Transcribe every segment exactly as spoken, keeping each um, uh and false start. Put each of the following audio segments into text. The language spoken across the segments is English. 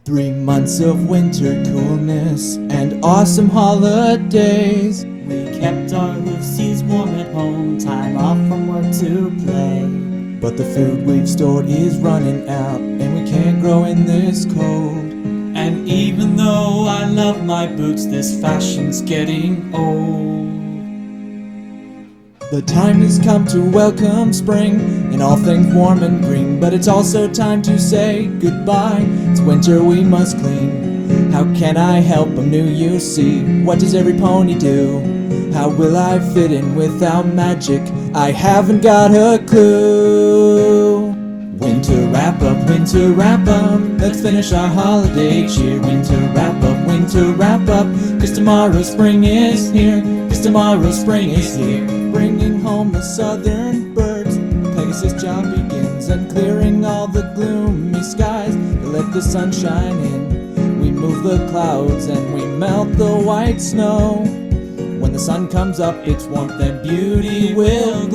Three months of winter coolness and awesome holidays. We kept our Lucy's warm at home, time off from work to play. But the food we've stored is running out, and we can't grow in this cold. And even though I love my boots, this fashion's getting old. The time has come to welcome spring and all things warm and green, but it's also time to say goodbye. It's winter, we must clean. How can I help? I'm new, you see. What does every pony do? How will I fit in without magic? I haven't got a clue. Winter wrap up, winter wrap up. Let's finish our holiday cheer. Winter wrap up, winter wrap up. Cause tomorrow spring is here. Cause tomorrow spring is here. Bringing home the southern birds. Pegasus' job begins, and clearing all the gloomy skies to let the sun shine in. We move the clouds and we melt the white snow. When the sun comes up, its warmth and beauty will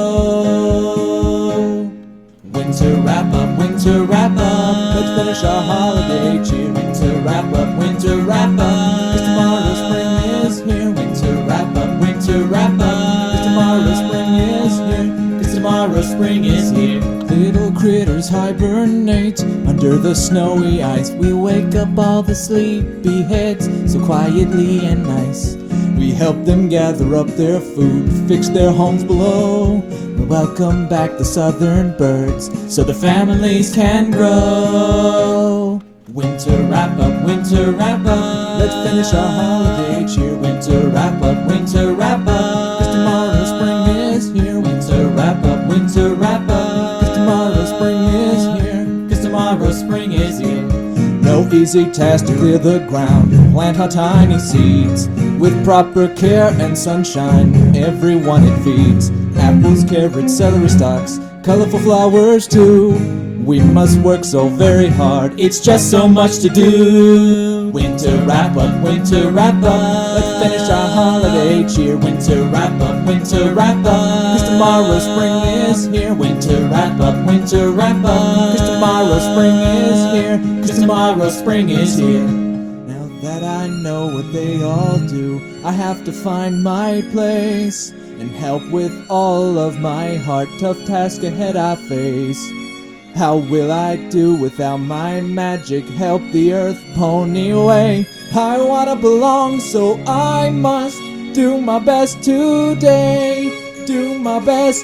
glow. Winter wrap up, winter wrap up. Let's finish our holiday cheer. Winter wrap up, winter wrap up. Cause tomorrow spring is here. Winter wrap up, winter wrap up. Tomorrow spring is here, cause tomorrow spring is here. Little critters hibernate under the snowy ice. We wake up all the sleepy heads so quietly and nice. We help them gather up their food, fix their homes below. We welcome back the southern birds so the families can grow. Winter wrap up, winter wrap up. Let's finish our holiday cheer. Winter wrap up, winter wrap up. Cause tomorrow spring is here. Winter wrap up, winter wrap up. Cause tomorrow spring is here. Cause tomorrow spring is here. No easy task to clear the ground and plant our tiny seeds. With proper care and sunshine, everyone it feeds. Apples, carrots, celery stalks, colorful flowers too. We must work so very hard, it's just so much to do. Winter wrap up, winter wrap up. Let's finish our holiday cheer. Winter wrap up, winter wrap up. Cause tomorrow spring is here. Winter wrap up, winter wrap up. Cause tomorrow spring is here. Cause tomorrow spring is here. Now that I know what they all do, I have to find my place and help with all of my heart. Tough task ahead I face. How will I do without my magic? Help the earth pony way. I wanna belong, so I must do my best today. Do my best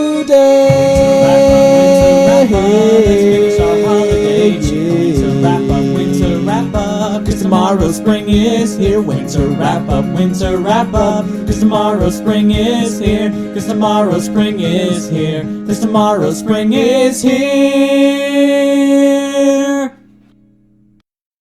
today. Let's finish our holiday cheer. Winter wrap up, winter wrap up. Cause tomorrow spring is here. Winter wrap up, winter wrap up. Cause tomorrow spring is here. Cause tomorrow spring is here. Cause tomorrow spring is here.